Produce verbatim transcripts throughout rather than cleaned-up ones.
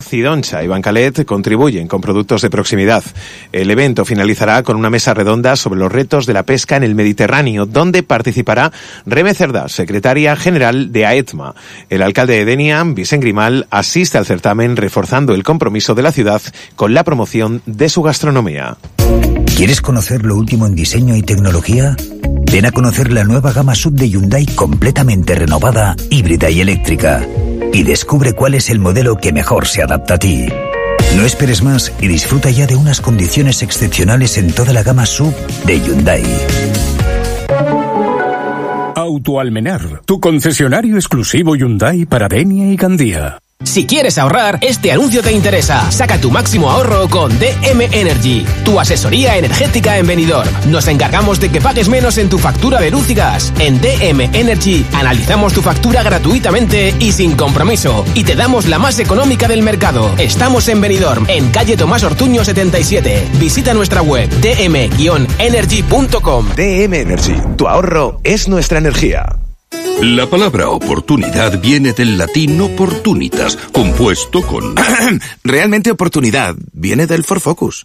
Cidoncha y Bancalet contribuyen con productos de proximidad. El evento finalizará con una mesa redonda sobre los retos de la pesca en el Mediterráneo, donde participará Reme Cerdá, secretaria general de AETMA. El alcalde de Denia, Vicent Grimal, asiste al certamen reforzando el compromiso de la ciudad con la promoción de su gastronomía. ¿Quieres conocer lo último en diseño y tecnología? Ven a conocer la nueva gama sub de Hyundai completamente renovada, híbrida y eléctrica. Y descubre cuál es el modelo que mejor se adapta a ti. No esperes más y disfruta ya de unas condiciones excepcionales en toda la gama sub de Hyundai. Autoalmenar, tu concesionario exclusivo Hyundai para Denia y Gandía. Si quieres ahorrar, este anuncio te interesa. Saca tu máximo ahorro con D M Energy, tu asesoría energética en Benidorm. Nos encargamos de que pagues menos en tu factura de luz y gas. En D M Energy analizamos tu factura gratuitamente y sin compromiso. Y te damos la más económica del mercado. Estamos en Benidorm, en calle Tomás Ortuño setenta y siete. Visita nuestra web d m energy punto com. D M Energy, tu ahorro es nuestra energía. La palabra oportunidad viene del latín opportunitas, compuesto con... Realmente oportunidad viene del Ford Focus.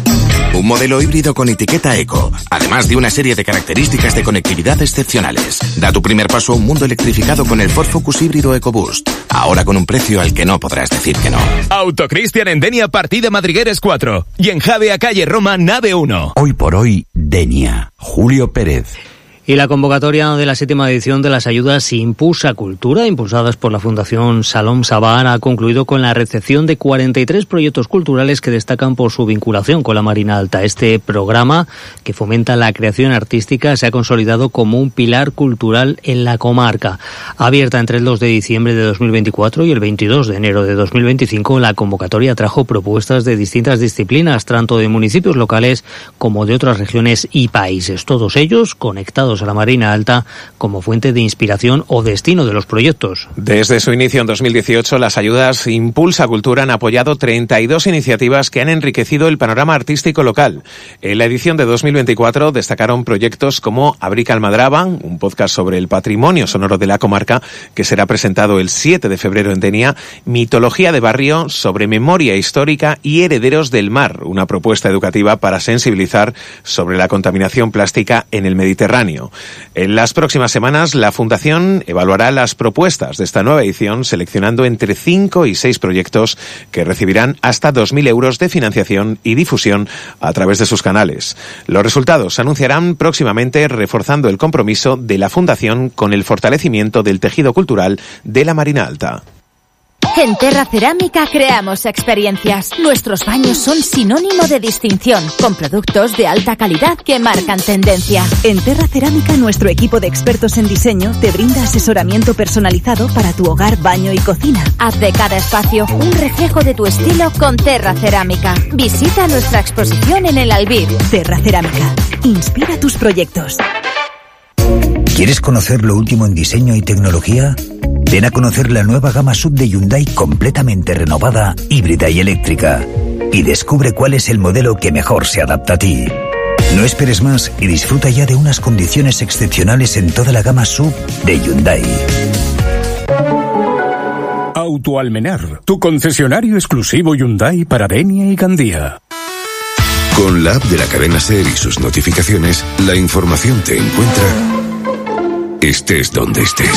Un modelo híbrido con etiqueta eco, además de una serie de características de conectividad excepcionales. Da tu primer paso a un mundo electrificado con el Ford Focus híbrido EcoBoost. Ahora con un precio al que no podrás decir que no. Autocristian en Denia, partida Madrigueres cuatro. Y en Javea, calle Roma, nave uno. Hoy por hoy, Denia. Julio Pérez. Y la convocatoria de la séptima edición de las ayudas Impulsa Cultura, impulsadas por la Fundación Salom Sabar, ha concluido con la recepción de cuarenta y tres proyectos culturales que destacan por su vinculación con la Marina Alta. Este programa, que fomenta la creación artística, se ha consolidado como un pilar cultural en la comarca. Abierta entre el dos de diciembre de dos mil veinticuatro y el veintidós de enero de dos mil veinticinco, la convocatoria trajo propuestas de distintas disciplinas, tanto de municipios locales como de otras regiones y países, todos ellos conectados a la Marina Alta como fuente de inspiración o destino de los proyectos. Desde su inicio en dos mil dieciocho, las ayudas Impulsa Cultura han apoyado treinta y dos iniciativas que han enriquecido el panorama artístico local. En la edición de dos mil veinticuatro destacaron proyectos como Abrica Almadraba, un podcast sobre el patrimonio sonoro de la comarca que será presentado el siete de febrero en Denia, Mitología de Barrio sobre memoria histórica y herederos del mar, una propuesta educativa para sensibilizar sobre la contaminación plástica en el Mediterráneo. En las próximas semanas, la Fundación evaluará las propuestas de esta nueva edición, seleccionando entre cinco y seis proyectos que recibirán hasta dos mil euros de financiación y difusión a través de sus canales. Los resultados se anunciarán próximamente, reforzando el compromiso de la Fundación con el fortalecimiento del tejido cultural de la Marina Alta. En Terra Cerámica creamos experiencias. Nuestros baños son sinónimo de distinción, con productos de alta calidad que marcan tendencia. En Terra Cerámica, nuestro equipo de expertos en diseño te brinda asesoramiento personalizado para tu hogar, baño y cocina. Haz de cada espacio un reflejo de tu estilo con Terra Cerámica. Visita nuestra exposición en el Albir. Terra Cerámica. Inspira tus proyectos. ¿Quieres conocer lo último en diseño y tecnología? Ven a conocer la nueva gama sub de Hyundai completamente renovada, híbrida y eléctrica. Y descubre cuál es el modelo que mejor se adapta a ti. No esperes más y disfruta ya de unas condiciones excepcionales en toda la gama sub de Hyundai. Autoalmenar, tu concesionario exclusivo Hyundai para Denia y Gandía. Con la app de la cadena SER y sus notificaciones, la información te encuentra estés donde estés.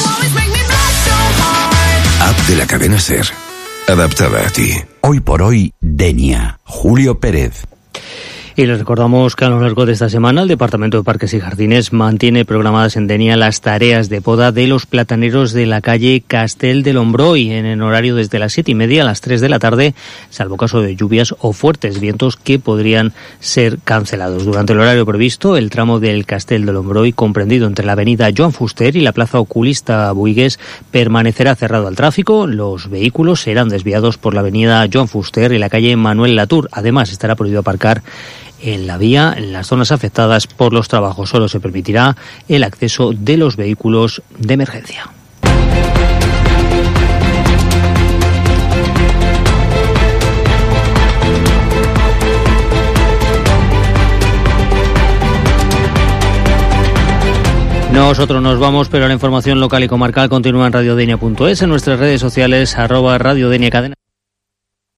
App de la cadena SER, adaptada a ti. Hoy por hoy, Denia. Julio Pérez. Y les recordamos que a lo largo de esta semana el Departamento de Parques y Jardines mantiene programadas en Denia las tareas de poda de los plataneros de la calle Castel del Hombroy en el horario desde las siete y media a las tres de la tarde, salvo caso de lluvias o fuertes vientos que podrían ser cancelados. Durante el horario previsto, el tramo del Castel del Hombroy, comprendido entre la avenida Joan Fuster y la plaza Oculista Buigues, permanecerá cerrado al tráfico. Los vehículos serán desviados por la avenida Joan Fuster y la calle Manuel Latour. Además, estará prohibido aparcar en la vía en las zonas afectadas por los trabajos. Solo se permitirá el acceso de los vehículos de emergencia. Nosotros nos vamos, pero la información local y comarcal continúa en radiodenia punto es, en nuestras redes sociales, arroba radiodenia cadena.